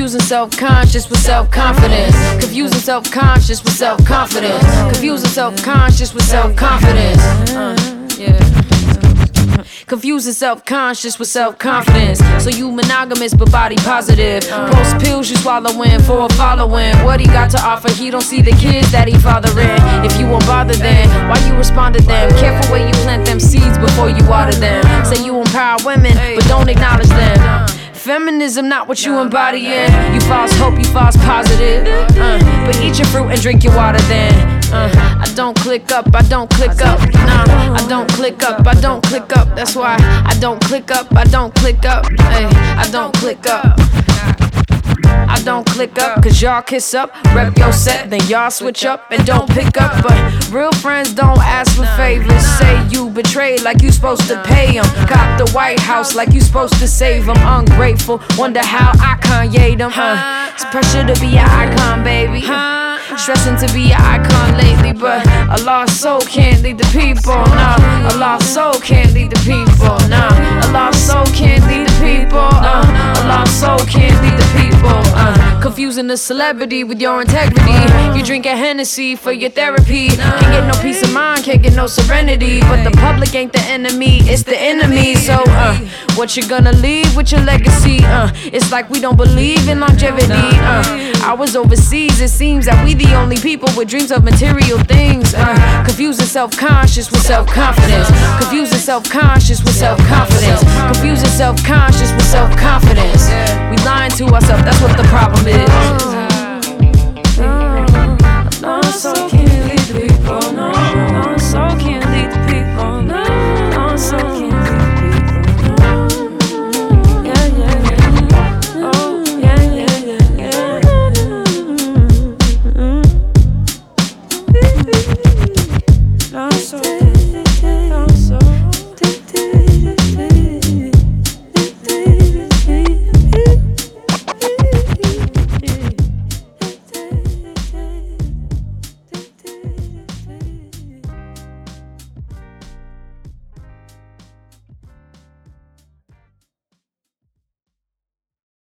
Confusing self-conscious with self-confidence. Confusing self-conscious with self-confidence. Confusing self-conscious with self-confidence. Yeah. Confusing self-conscious with self-confidence. So you monogamous but body positive. Post pills you swallowing for a following. What he got to offer, he don't see the kids that he fathering. If you won't bother then, why you respond to them? Careful where you plant them seeds before you water them. Say you empower women, but don't acknowledge them. Feminism not what you embodying. You false hope, you false positive. But eat your fruit and drink your water then. I don't click up, I don't click up. I don't click up, I don't click up. That's why I don't click up, I don't click up. Hey, I don't click up. I don't click up, cause y'all kiss up, rep your set, then y'all switch up and don't pick up. But real friends don't ask for favors. Say you betrayed like you supposed to pay them. Cop the White House like you supposed to save them. Ungrateful, wonder how I Kanye them. It's pressure to be an icon, baby. Stressing to be an icon lately, but a lost soul can't lead the people. Nah, a lost soul can't lead the people. Nah, a lost soul can't lead the people. A lost soul can't lead the people. Confusing a celebrity with your integrity. You drink a Hennessy for your therapy. Can't get no peace of mind, can't get no serenity. But the public ain't the enemy, it's the enemy. So what you gonna leave with your legacy? It's like we don't believe in longevity. I was overseas, it seems that we the only people with dreams of material things. Confusing self-conscious with self-confidence. Confusing self-conscious with self-confidence. Confusing self-conscious with self-confidence. We lying to ourselves, that's what the problem is.